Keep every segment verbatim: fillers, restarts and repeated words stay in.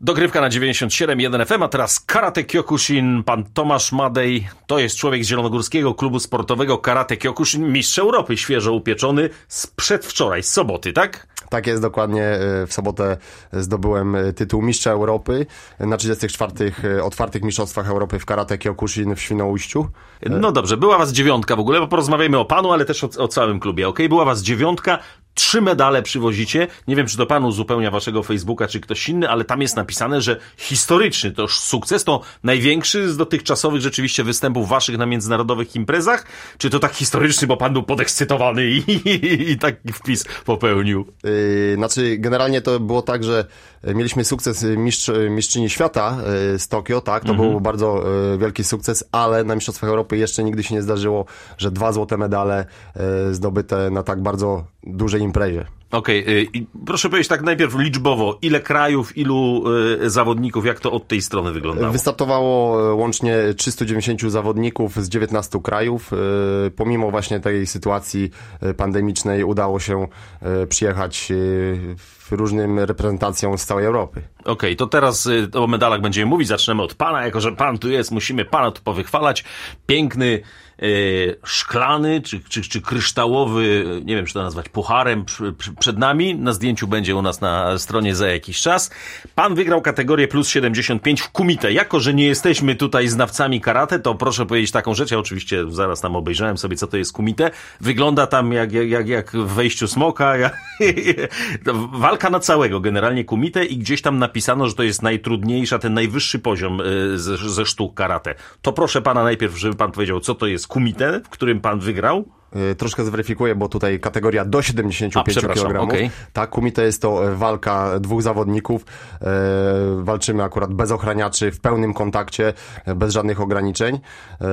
Dogrywka na dziewięćdziesiąt siedem jeden F M, a teraz Karate Kyokushin. Pan Tomasz Madej to jest człowiek z Zielonogórskiego Klubu Sportowego Karate Kyokushin, mistrz Europy, świeżo upieczony z przedwczoraj, z soboty, tak? Tak jest, dokładnie. W sobotę zdobyłem tytuł mistrza Europy na trzydziestych czwartych otwartych mistrzostwach Europy w Karate Kyokushin w Świnoujściu. No dobrze, była was dziewiątka w ogóle, bo porozmawiamy o panu, ale też o, o całym klubie, okej? Okay? Była was dziewiątka. Trzy medale przywozicie. Nie wiem, czy to pan uzupełnia waszego Facebooka, czy ktoś inny, ale tam jest napisane, że historyczny to już sukces, to największy z dotychczasowych rzeczywiście występów waszych na międzynarodowych imprezach? Czy to tak historyczny, bo pan był podekscytowany i, i, i taki wpis popełnił? Yy, znaczy, generalnie to było tak, że mieliśmy sukces mistrz, mistrzyni świata yy, z Tokio, tak? To mhm. był bardzo yy, wielki sukces, ale na Mistrzostwach Europy jeszcze nigdy się nie zdarzyło, że dwa złote medale yy, zdobyte na tak bardzo dużej imprezie. Okej, okay. Proszę powiedzieć tak najpierw liczbowo, ile krajów, ilu y, zawodników, jak to od tej strony wyglądało? Wystartowało łącznie trzystu dziewięćdziesięciu zawodników z dziewiętnastu krajów. Y, pomimo właśnie tej sytuacji pandemicznej udało się y, przyjechać y, różnym reprezentacjom z całej Europy. Okej, okay, to teraz y, o medalach będziemy mówić. Zaczniemy od pana, jako że pan tu jest, musimy pana tu powychwalać. Piękny y, szklany czy, czy, czy kryształowy, nie wiem, czy to nazwać pucharem przy, przy, przed nami. Na zdjęciu będzie u nas na stronie za jakiś czas. Pan wygrał kategorię plus siedemdziesiąt pięć w kumite. Jako że nie jesteśmy tutaj znawcami karate, to proszę powiedzieć taką rzecz. Ja oczywiście zaraz tam obejrzałem sobie, co to jest kumite. Wygląda tam jak, jak, jak w wejściu smoka. Jak, walka na całego generalnie kumite i gdzieś tam napisano, że to jest najtrudniejsza, ten najwyższy poziom ze, ze sztuk karate. To proszę pana najpierw, żeby pan powiedział, co to jest kumite, w którym pan wygrał. Troszkę zweryfikuję, bo tutaj kategoria do siedemdziesięciu pięciu kilogramów. Okay. Tak, kumite jest to walka dwóch zawodników. E, walczymy akurat bez ochraniaczy, w pełnym kontakcie, bez żadnych ograniczeń. E,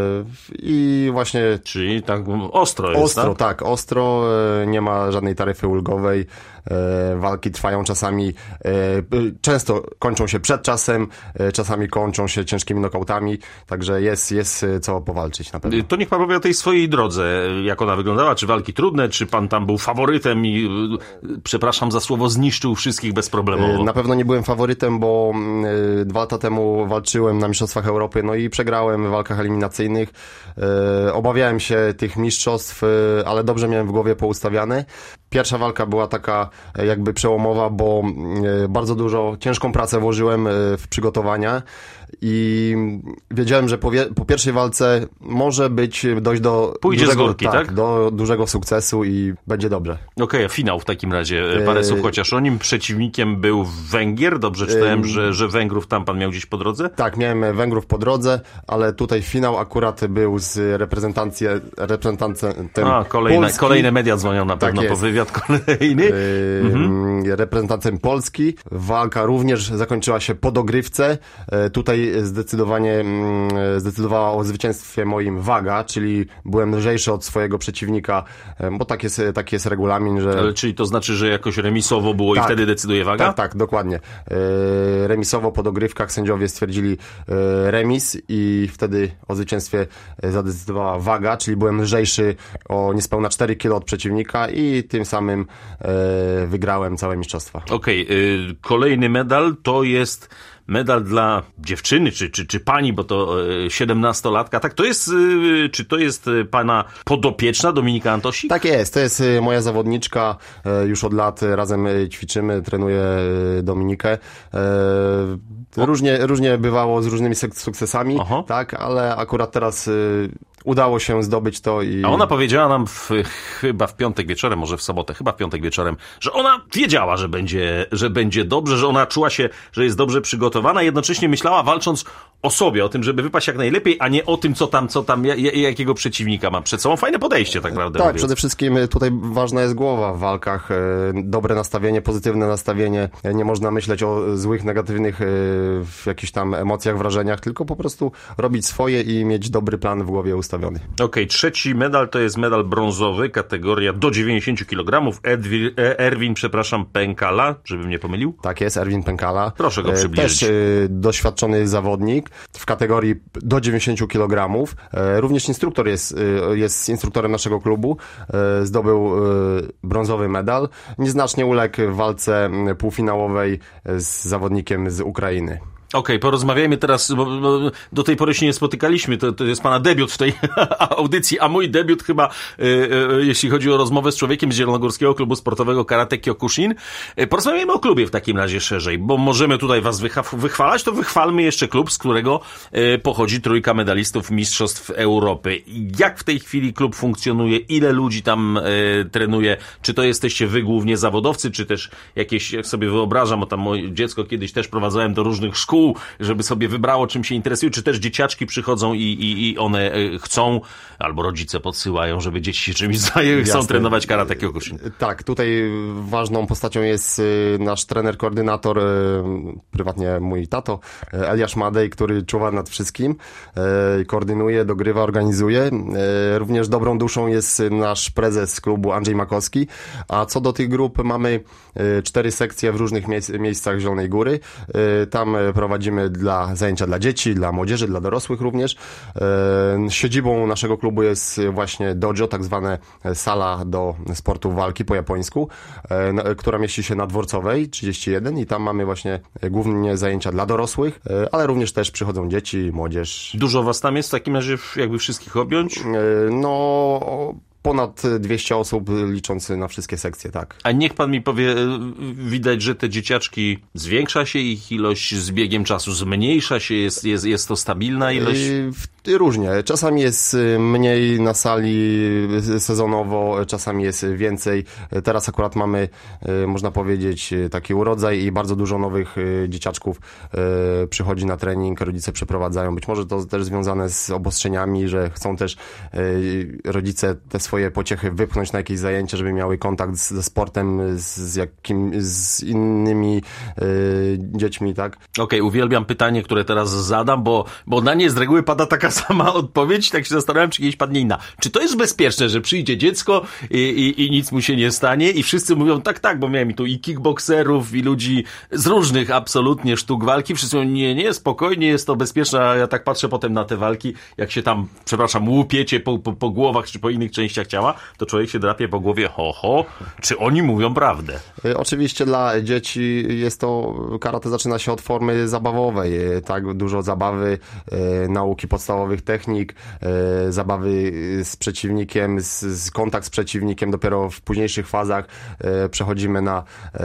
I właśnie... Czyli tak ostro jest, Ostro, tak? tak, ostro. E, nie ma żadnej taryfy ulgowej. E, walki trwają czasami, e, często kończą się przed czasem, e, czasami kończą się ciężkimi nokautami, także jest, jest co powalczyć na pewno. To niech pan powie o tej swojej drodze, jak ona wyglądała, czy walki trudne, czy pan tam był faworytem i, przepraszam za słowo, zniszczył wszystkich bezproblemowo? Na pewno nie byłem faworytem, bo y, dwa lata temu walczyłem na Mistrzostwach Europy, no i przegrałem w walkach eliminacyjnych. Y, obawiałem się tych mistrzostw, y, ale dobrze miałem w głowie poustawiane. Pierwsza walka była taka jakby przełomowa, bo y, bardzo dużo, ciężką pracę włożyłem y, w przygotowania i wiedziałem, że po, wie, po pierwszej walce może być dojść do Pójdzie dużego, z górki, tak, tak? do dużego sukcesu i będzie dobrze. Okej, okay, finał w takim razie. Parę słów chociaż o nim. Przeciwnikiem był Węgier. Dobrze czytałem, że, że Węgrów tam pan miał gdzieś po drodze? Tak, miałem Węgrów po drodze, ale tutaj finał akurat był z reprezentacji, reprezentantem A, kolejne, Polski. Kolejne media dzwonią na pewno tak po wywiad kolejny. Yy, mhm. Reprezentantem Polski. Walka również zakończyła się po dogrywce. Yy, tutaj zdecydowanie yy, zdecydowała o zwycięstwie moim waga, czyli byłem lżejszy od swojego przeciwnika, yy, bo tak jest, tak jest regulamin, że... Ale czyli to znaczy, że jakoś remisowo było tak, i wtedy decyduje waga? Tak, tak, dokładnie. Yy, remisowo po dogrywkach sędziowie stwierdzili yy, remis i wtedy o zwycięstwie zadecydowała waga, czyli byłem lżejszy o niespełna cztery kilo od przeciwnika i tym samym yy, wygrałem całe mistrzostwa. Okej, okay, yy, kolejny medal to jest medal dla dziewczyny, czy, czy, czy pani, bo to siedemnastolatka, tak? To jest, yy, czy to jest pana podopieczna Dominika Antosik? Tak jest, to jest moja zawodniczka, yy, już od lat razem ćwiczymy, trenuję Dominikę. Yy, różnie, różnie bywało z różnymi sukcesami, Aha. tak? Ale akurat teraz yy, udało się zdobyć to i... A ona powiedziała nam w, chyba w piątek wieczorem, może w sobotę, chyba w piątek wieczorem, że ona wiedziała, że będzie, że będzie dobrze, że ona czuła się, że jest dobrze przygotowana, jednocześnie myślała, walcząc o sobie, o tym, żeby wypaść jak najlepiej, a nie o tym, co tam, co tam, jakiego przeciwnika ma przed sobą. Fajne podejście, tak naprawdę. Tak, mówiąc. Przede wszystkim tutaj ważna jest głowa w walkach, dobre nastawienie, pozytywne nastawienie. Nie można myśleć o złych, negatywnych w jakichś tam emocjach, wrażeniach, tylko po prostu robić swoje i mieć dobry plan w głowie ustawiony. ustawiony. Okej, okay, trzeci medal to jest medal brązowy, kategoria do dziewięćdziesiąt kilogramów. Edwin, Erwin, przepraszam, Pękala, żebym nie pomylił. Tak jest, Erwin Pękala. Proszę go przybliżyć. Też y, doświadczony zawodnik w kategorii do dziewięćdziesiąt kilogramów. E, również instruktor jest, y, jest instruktorem naszego klubu. E, zdobył y, brązowy medal. Nieznacznie uległ w walce półfinałowej z zawodnikiem z Ukrainy. Okej, okay, porozmawiajmy teraz, bo, bo do tej pory się nie spotykaliśmy, to, to jest pana debiut w tej audycji, a mój debiut chyba, y, y, jeśli chodzi o rozmowę z człowiekiem z Zielonogórskiego Klubu Sportowego Karate Kyokushin. Y, porozmawiajmy o klubie w takim razie szerzej, bo możemy tutaj was wycha- wychwalać, to wychwalmy jeszcze klub, z którego y, pochodzi trójka medalistów Mistrzostw Europy. Jak w tej chwili klub funkcjonuje, ile ludzi tam y, trenuje, czy to jesteście wy głównie zawodowcy, czy też jakieś, jak sobie wyobrażam, bo tam moje dziecko kiedyś też prowadzałem do różnych szkół, żeby sobie wybrało, czym się interesuje, czy też dzieciaczki przychodzą i, i, i one chcą, albo rodzice podsyłają, żeby dzieci się czymś zajęły, chcą trenować karate Kyokushin. Tak, tutaj ważną postacią jest nasz trener, koordynator, prywatnie mój tato, Eliasz Madej, który czuwa nad wszystkim, koordynuje, dogrywa, organizuje. Również dobrą duszą jest nasz prezes klubu Andrzej Makowski, a co do tych grup mamy cztery sekcje w różnych miejsc, miejscach Zielonej Góry. Tam prowadzimy dla zajęcia dla dzieci, dla młodzieży, dla dorosłych również. Siedzibą naszego klubu jest właśnie dojo, tak zwane sala do sportu walki po japońsku, która mieści się na Dworcowej trzydzieści jeden i tam mamy właśnie głównie zajęcia dla dorosłych, ale również też przychodzą dzieci, młodzież. Dużo was tam jest w takim razie, jakby wszystkich objąć? No... Ponad dwieście osób, licząc na wszystkie sekcje, tak. A niech pan mi powie, widać, że te dzieciaczki, zwiększa się ich ilość z biegiem czasu, zmniejsza się, jest, jest, jest to stabilna ilość? Różnie. Czasami jest mniej na sali sezonowo, czasami jest więcej. Teraz akurat mamy, można powiedzieć, taki urodzaj i bardzo dużo nowych dzieciaczków przychodzi na trening, rodzice przeprowadzają. Być może to też związane z obostrzeniami, że chcą też rodzice te swoje pociechy wypchnąć na jakieś zajęcie, żeby miały kontakt ze sportem, z jakim, z innymi dziećmi, tak? Okej, okay, uwielbiam pytanie, które teraz zadam, bo, bo na nie z reguły pada taka sama odpowiedź, tak się zastanawiam, czy kiedyś padnie inna. Czy to jest bezpieczne, że przyjdzie dziecko i, i, i nic mu się nie stanie i wszyscy mówią tak, tak, bo miałem i tu i kickbokserów, i ludzi z różnych absolutnie sztuk walki, wszyscy mówią, nie, nie, spokojnie, jest to bezpieczne, a ja tak patrzę potem na te walki, jak się tam, przepraszam, łupiecie po, po, po głowach, czy po innych częściach ciała, to człowiek się drapie po głowie, ho, ho, czy oni mówią prawdę? Oczywiście dla dzieci jest to, karate zaczyna się od formy zabawowej, tak, dużo zabawy, nauki podstawowych technik, e, zabawy z przeciwnikiem, z, z kontakt z przeciwnikiem. Dopiero w późniejszych fazach e, przechodzimy na e,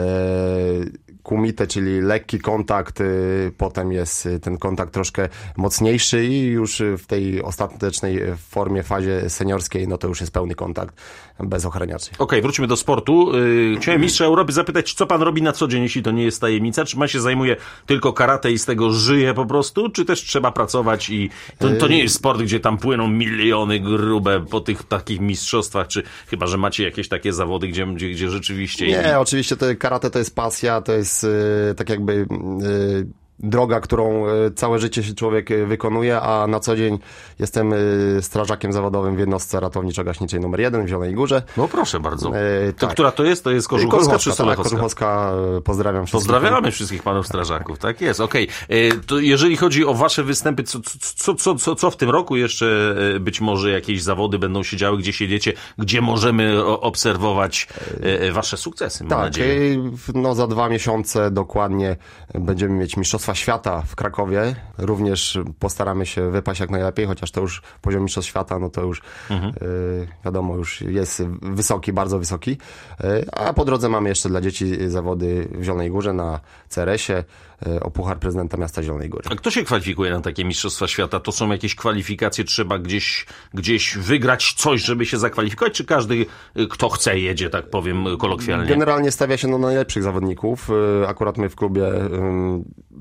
kumite, czyli lekki kontakt, e, potem jest ten kontakt troszkę mocniejszy i już w tej ostatecznej formie, fazie seniorskiej, no to już jest pełny kontakt bez ochraniaczy. Okej, okay, wróćmy do sportu. Yy, chciałem mistrza Europy zapytać, co pan robi na co dzień, jeśli to nie jest tajemnica? Czy pan się zajmuje tylko karate i z tego żyje po prostu, czy też trzeba pracować i to, to nie jest sport, gdzie tam płyną miliony grube po tych takich mistrzostwach, czy chyba, że macie jakieś takie zawody, gdzie, gdzie, gdzie rzeczywiście... Nie, i... oczywiście to karate to jest pasja, to jest yy, tak jakby... Yy... droga, którą całe życie się człowiek wykonuje, a na co dzień jestem strażakiem zawodowym w jednostce ratowniczo-gaśniczej numer jeden w Zielonej Górze. No proszę bardzo. E, to tak. która to jest? To jest Kożuchowska, Kożuchowska czy Sulechowska? Tak, Kożuchowska. Pozdrawiam wszystkich. Pozdrawiamy wszystkich panów strażaków, tak jest, okej. Okay. To jeżeli chodzi o wasze występy, co, co, co, co, co w tym roku jeszcze być może jakieś zawody będą się działy, gdzie siedziecie, gdzie możemy obserwować wasze sukcesy, mam tak, nadzieję. No za dwa miesiące dokładnie będziemy mieć mistrzostwa świata w Krakowie. Również postaramy się wypaść jak najlepiej, chociaż to już poziom mistrzostw świata, no to już mhm. y, wiadomo, już jest wysoki, bardzo wysoki. Y, a po drodze mamy jeszcze dla dzieci zawody w Zielonej Górze na C R S ie y, o Puchar Prezydenta Miasta Zielonej Góry. A kto się kwalifikuje na takie mistrzostwa świata? To są jakieś kwalifikacje, trzeba gdzieś, gdzieś wygrać coś, żeby się zakwalifikować, czy każdy, kto chce, jedzie, tak powiem kolokwialnie? Generalnie stawia się na najlepszych zawodników. Y, akurat my w klubie y,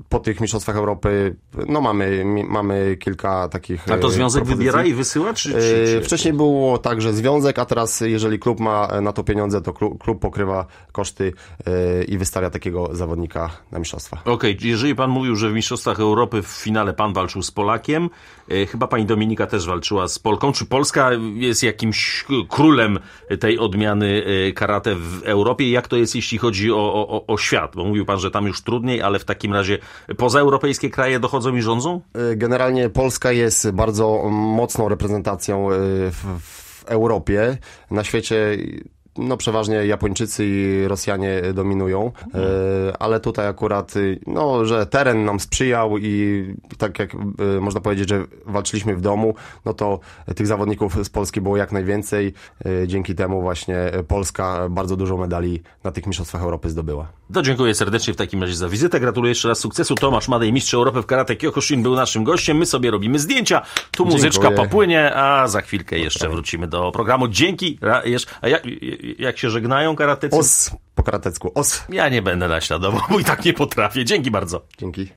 po tych Mistrzostwach Europy, no mamy, mamy kilka takich A to związek propozycji. wybiera i wysyła? Czy, czy, czy... Wcześniej było tak, że związek, a teraz jeżeli klub ma na to pieniądze, to klub, klub pokrywa koszty i wystawia takiego zawodnika na mistrzostwa. Okej, okay, jeżeli pan mówił, że w Mistrzostwach Europy w finale pan walczył z Polakiem, chyba pani Dominika też walczyła z Polką. Czy Polska jest jakimś królem tej odmiany karate w Europie? Jak to jest, jeśli chodzi o, o, o świat? Bo mówił pan, że tam już trudniej, ale w takim razie pozaeuropejskie kraje dochodzą i rządzą? Generalnie Polska jest bardzo mocną reprezentacją w, w Europie. Na świecie no przeważnie Japończycy i Rosjanie dominują, mhm. ale tutaj akurat, no, że teren nam sprzyjał i tak jak można powiedzieć, że walczyliśmy w domu, no to tych zawodników z Polski było jak najwięcej. Dzięki temu właśnie Polska bardzo dużo medali na tych Mistrzostwach Europy zdobyła. To dziękuję serdecznie w takim razie za wizytę. Gratuluję jeszcze raz sukcesu. Tomasz Madej, mistrz Europy w karate Kyokushin, był naszym gościem. My sobie robimy zdjęcia. Tu muzyczka dziękuję. Popłynie, a za chwilkę jeszcze wrócimy do programu. Dzięki. A jak, jak się żegnają karatecy? Os po karatecku. Os. Ja nie będę naśladował, bo i tak nie potrafię. Dzięki bardzo. Dzięki.